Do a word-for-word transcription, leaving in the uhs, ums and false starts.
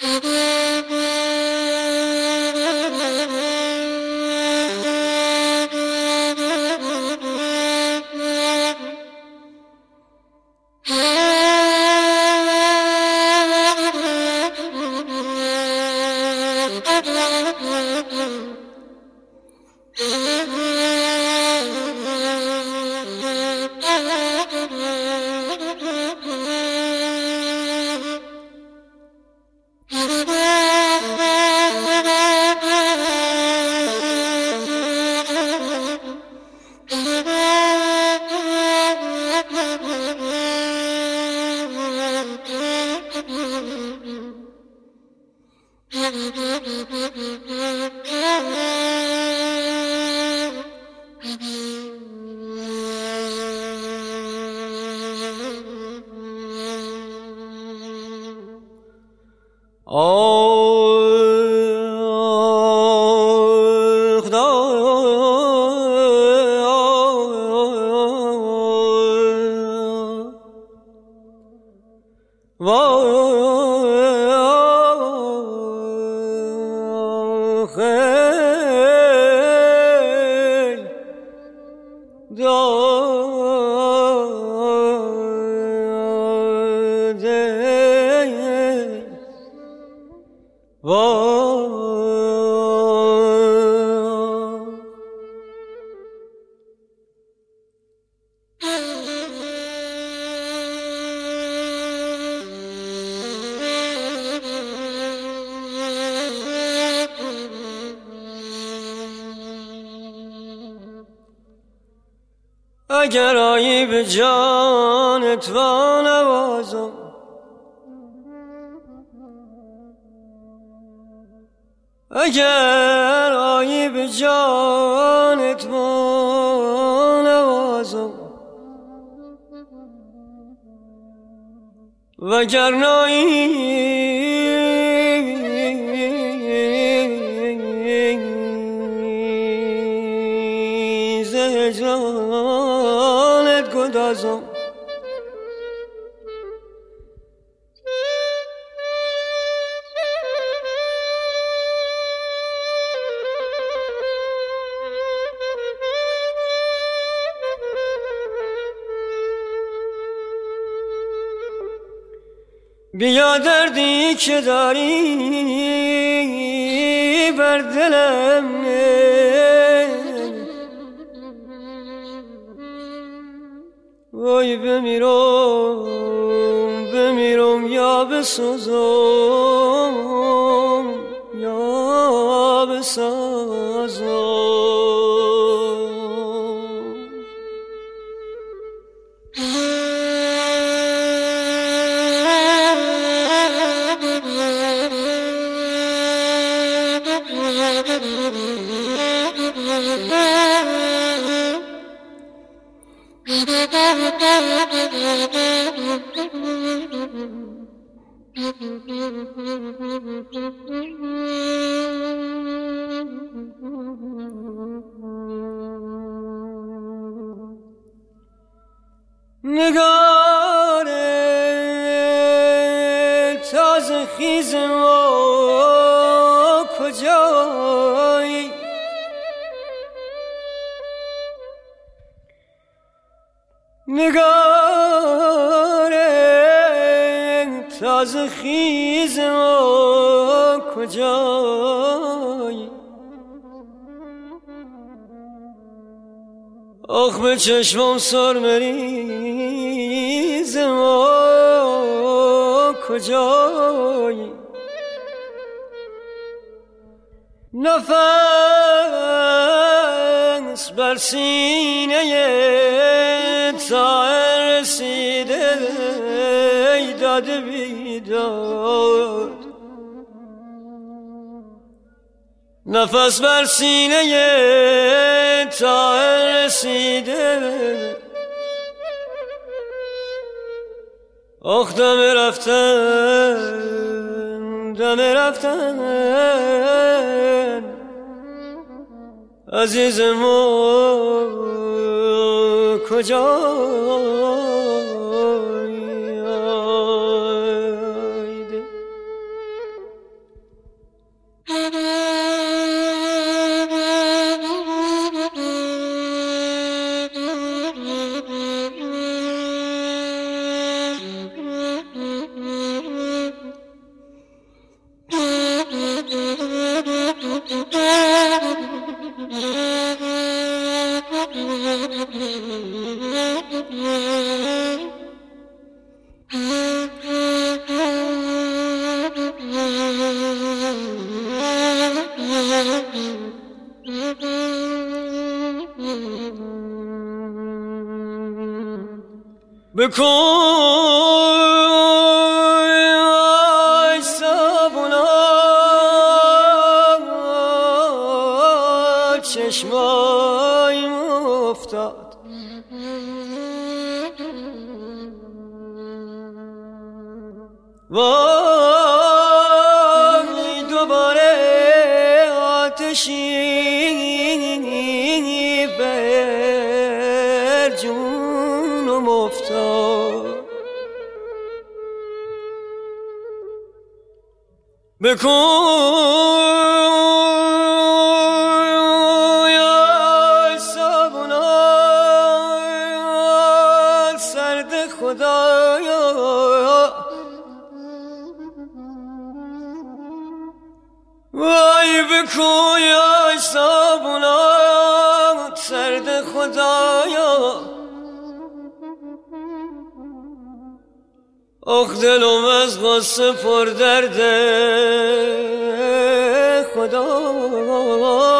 اگر آیی به جانت و نوازم، اگر آیی به جانت و نوازم، وگر نایی ز هجرانت گدازم، بیا دردی که داری بر دلم نه، وای بمیرم بمیرم یا بسوزم یا بسازم. نگار تازه خیز ما کجایی، نگار تازه خیز ما کجایی، آخ به چشمم سر مریض ما کجایی، نفس بر سینه طایر رسیده ای داد بیداد، نفس بر سینه طایر رسیده، آخ دم رفتن دم رفتن عزیز ما کجایی. بکن ای صبونا چشمایم افتاد وای دوباره آتشی بر جونم افتاد بکن یا صبونا سرد خدایا وای بکن یا صبونا سرد خدایا آخ دلم از غصه پر درده خدا